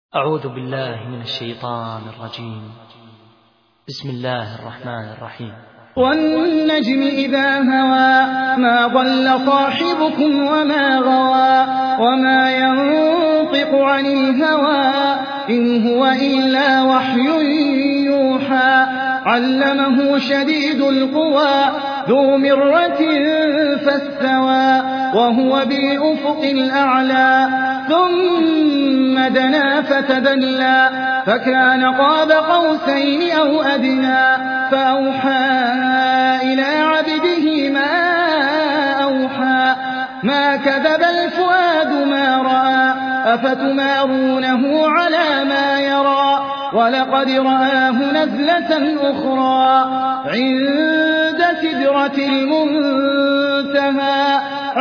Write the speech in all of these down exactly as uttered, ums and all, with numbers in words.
أعوذ بالله من الشيطان الرجيم. بسم الله الرحمن الرحيم. والنجم إذا هوى ما ضل صاحبكم وما غوى وما ينطق عن الهوى إن هو إلا وحي يوحى علمه شديد القوى ذو مرة فاستوى وهو بالأفق الأعلى ثم دنا فتدلى فكان قاب قوسين أو أدنى فأوحى إلى عبده ما أوحى ما كذب الفؤاد ما رأى أفتمارونه على ما يرى ولقد رآه نزلة أخرى عند سدرة المنتهى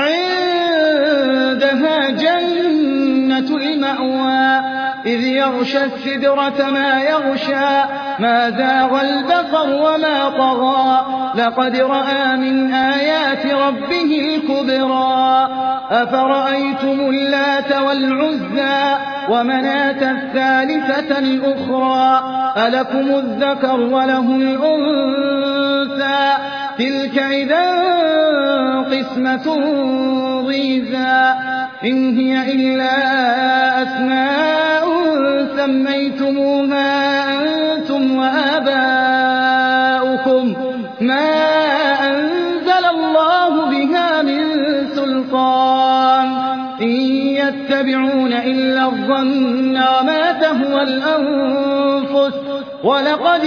عندها جنة المأوى إذ يغشى السدرة ما يغشى ما زاغ البصر وما طغى لقد رأى من آيات ربه الكبرى أفرأيتم اللات والعزى ومناة الثالثة الأخرى ألكم الذكر وله الأنثى تلك إذا قسمة ضيزى إن هي إلا أسماء سميتموها أنتم وآباؤكم ما أنزل الله بها من سلطان إن يتبعون إلا الظن وما تهوى الأنفس ولقد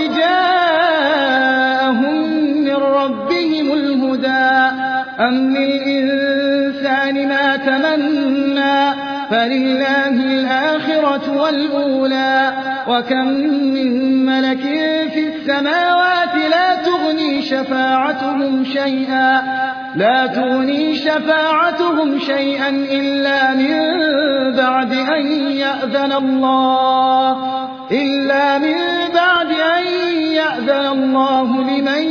جاءهم من ربهم الهدى أم للإنسان ما تمنى فلله الآخرة والأولى وكم من ملك في السماوات لا تغني شفاعتهم شيئا لا تغني شفاعتهم شيئا إلا من بعد أن يأذن الله إلا من بعد أن يأذن الله لمن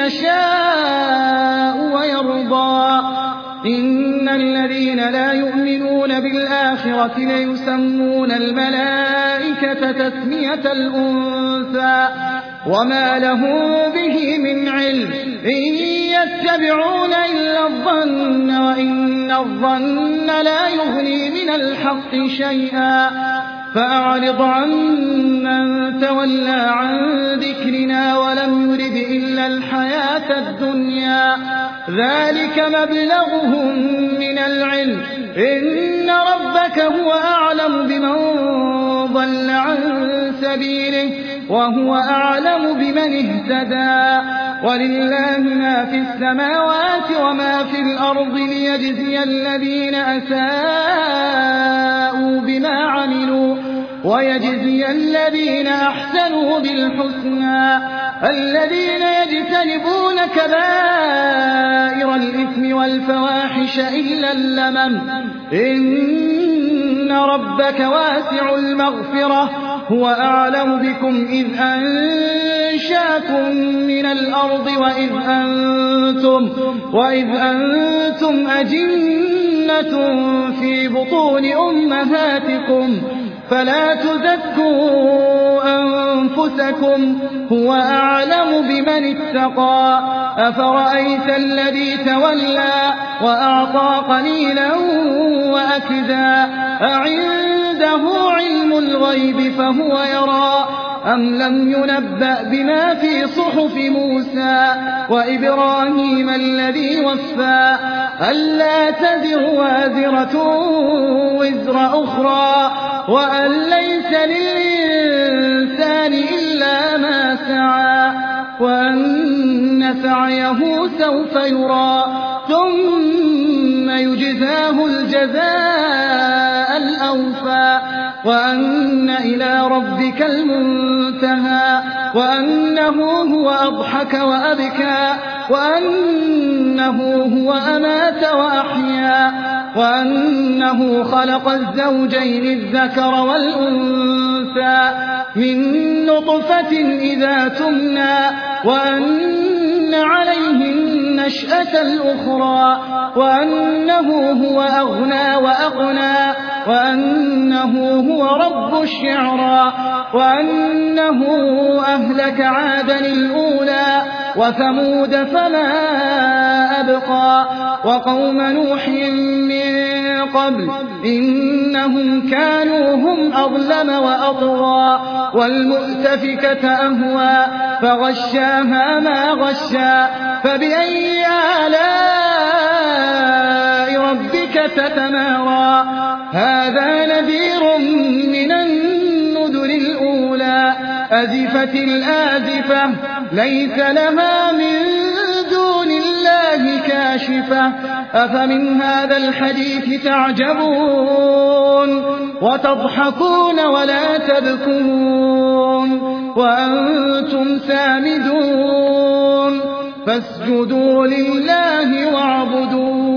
يشاء ويرضى إن الذين لا يؤمنون بالآخرة ليسمون الملائكة تسمية الأنثى وما لهم به من علم إن يتبعون إلا الظن وإن الظن لا يغني من الحق شيئا فأعرض عن من تولى عن ذكرنا ولم يرد إلا الحياة الدنيا ذلك مبلغهم من العلم إن ربك هو أعلم بمن ضل عن سبيله وهو أعلم بمن اهتدى ولله ما في السماوات وما في الأرض ليجزي الذين أساءوا بما عملوا ويجزي الذين أحسنوا بالحسنى الذين يجتنبون كبائر الإثم والفواحش إلا اللمم إن ربك واسع المغفرة هو أعلم بكم إذ أنشاكم من الأرض وإذ أنتم, وإذ أنتم أجنة في بطون أمهاتكم فلا تزكوا أنفسكم هو أعلم بمن اتقى أفرأيت الذي تولى وأعطى قليلا وأكدا أعنده علم الغيب فهو يرى أم لم ينبأ بما في صحف موسى وإبراهيم الذي وفى ألا تزر وازرة وزر أخرى وأن ليس للإنسان إلا ما سعى وأن سعيه سوف يرى ثم يجزاه الجزاء الأوفى وأن إلى ربك المنتهى وأنه هو أضحك وأبكى وأنه هو أمات وأحيا وأنه خلق الزوجين الذكر والأنثى من نطفة إذا تمنى وأن عليه النشأة الأخرى وأنه هو أغنى وأقنى وأنه هو رب الشعرى وأنه أهلك عادا الأولى وثمود فما أبقى وقوم نوح من قبل إنهم كانوا هم أظلم وأطغى والمؤتفكة أهوى فغشاها ما غشى فبأي آلاء ربك تتمارى هذا نذير من النذر الأولى أزفت الآزفة ليس لها من دون الله كاشفة أفمن هذا الحديث تعجبون وتضحكون ولا تبكون وأنتم سامدون فاسجدوا لله واعبدوا